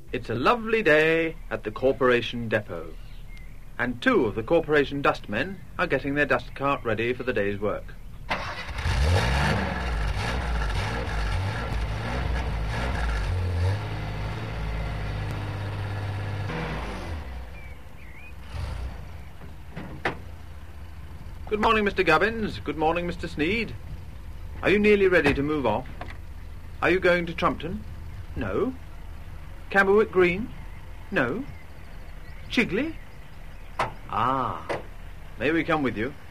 It's a lovely day at the Corporation Depot, and 2 of the Corporation dustmen are getting their dust cart ready for the day's work. Good morning, Mr. Gubbins. Good morning, Mr. Sneed. Are you nearly ready to move off? Are you going to Trumpton? No. Camberwick Green? No. Chigley? Ah. May we come with you?